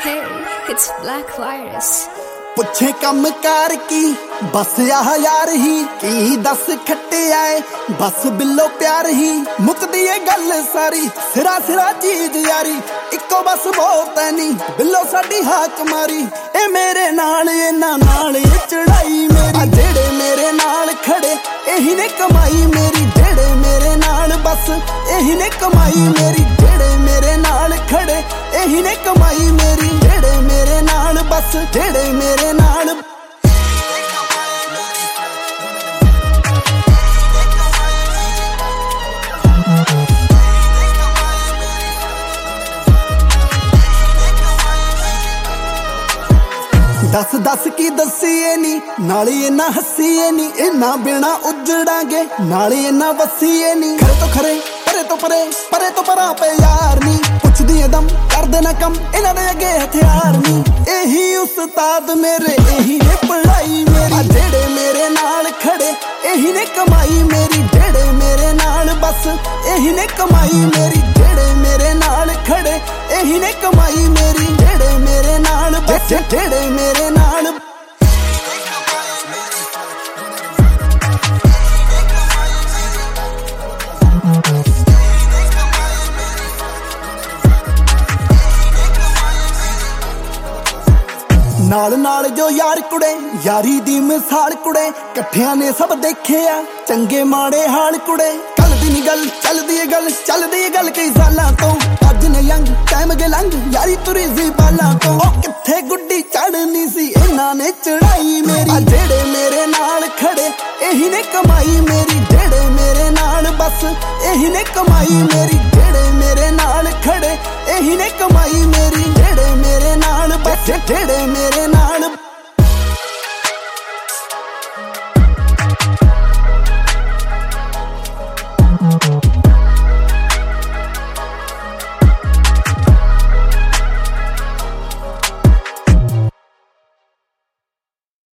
Hey, it's Black Virus. ਪੁੱਛੇ ਕੰਮ ਕਾਰ ਕੀ ਬਸ ਆਹ ਯਾਰ ਹੀ ਕੀ ਦੱਸ ਖੱਟਿਆ ਏ ਬਸ ਬਿੱਲੋ ਪਿਆਰ ਹੀ ਮੁੱਕਦੀ ਏ ਗੱਲ ਸਾਰੀ ਸਿਰਾ ਸਿਰਾ ਚੀਜ਼ ਯਾਰੀ ਇੱਕੋ ਬਸ ਬਹੁਤ ਐ ਨੀ ਬਿੱਲੋ ਸਾਡੀ ਹਾਕ ਮਾਰੀ ਇਹ ਮੇਰੇ ਨਾਲ ਇਹਨਾਂ ਨਾਲ ਇਹ ਚੜਾਈ ਮੇਰੀ ਜਿਹੜੇ ਮੇਰੇ ਨਾਲ ਖੜੇ ਇਹੀ ਨੇ ਕਮਾਈ ਮੇਰੀ ਜਿਹੜੇ ਮੇਰੇ ਨਾਲ ਬਸ ਇਹੀ ਨੇ ਕਮਾਈ ਮੇਰੀ ਜਿਹੜੇ ਮੇਰੇ ਨਾਲ ਖੜੇ ਇਹੀ ਨੇ ਕਮਾਈ ਮੇਰੀ ਜਿਹੜੇ ਮੇਰੇ ਨਾਲ ਬਸ ਜਿਹੜੇ ਮੇਰੇ ਨਾਲ ਦੱਸ ਕੀ ਦੱਸੀਏ ਨੀ ਨਾਲੇ ਇਹਨਾਂ ਹੱਸੀਏ ਨੀ ਇਹਨਾਂ ਬਿਨਾ ਉਜੜਾਂਗੇ ਨਾਲੇ ਇਹਨਾਂ ਵਸੀਏ ਨੀ ਖਰੇ ਤੋਂ ਖਰੇ ਪਰੇ ਤੋਂ ਪਰੇ ਪਰੇ ਤੋਂ ਪਰਾਂ ਪਏ ਯਾਰ ਨੀ ਪੁੱਛਦੀ ਏ ਦਮ ਕਰਦੇ ਨਾ ਕੰਮ ਇਹਨਾਂ ਦੇ ਅੱਗੇ ਹਥਿਆਰ ਨੀ ਇਹੀ ਉਸਤਾਦ ਮੇਰੇ ਇਹੀ ਨੇ ਪੜ੍ਹਾਈ ਮੇਰੀ ਜਿਹੜੇ ਮੇਰੇ ਨਾਲ ਖੜੇ ਇਹੀ ਨੇ ਕਮਾਈ ਮੇਰੀ ਜਿਹੜੇ ਮੇਰੇ ਨਾਲ ਬਸ ਇਹੀ ਨੇ ਕਮਾਈ ਮੇਰੀ ਜਿਹੜੇ ਮੇਰੇ ਨਾਲ ਖੜੇ ਇਹੀ ਨੇ ਕਮਾਈ ਮੇਰੀ ਜਿਹੜੇ ਮੇਰੇ ਨਾਲ ਬਸ ਜਿਹੜੇ ਮੇਰੇ ਨਾਲ ਨਾਲ ਨਾਲ ਜੋ ਯਾਰ ਕੁੜੇ ਯਾਰੀ ਦੀ ਮਿਸਾਲ ਕੁੜੇ ਇਕੱਠਿਆਂ ਨੇ ਸਭ ਦੇਖਿਆ ਚੰਗੇ ਮਾੜੇ ਹਾਲ ਕੁੜੇ ਕੱਲ ਦੀ ਨੀ ਗੱਲ ਚੱਲਦੀ ਏ ਗੱਲ ਕਈ ਸਾਲਾਂ ਤੋਂ ਅੱਜ ਨੇ ਯੰਗ ਟਾਈਮ ਗੇ ਲੰਘ ਯਾਰੀ ਤੁਰੀ ਸੀ ਬਾਲਾਂ ਤੋਂ ਉਹ ਕਿੱਥੇ ਗੁੱਡੀ ਚੜਨੀ ਸੀ ਇਹਨਾਂ ਨੇ ਚੜਾਈ ਮੇਰੀ ਜਿਹੜੇ ਮੇਰੇ ਨਾਲ ਖੜੇ ਇਹੀ ਨੇ ਕਮਾਈ ਮੇਰੀ ਜਿਹੜੇ ਮੇਰੇ ਨਾਲ ਬਸ ਇਹੀ ਨੇ ਕਮਾਈ ਮੇਰੀ ਜਿਹੜੇ ਮੇਰੇ ਨਾਲ ਖੜੇ ਇਹੀ ਨੇ ਕਮਾਈ ਮੇਰੀ ਜਿਹੜੇ ਮੇਰੇ ਨਾਲ ਬਸ ਜਿਹੜੇ ਮੇਰੇ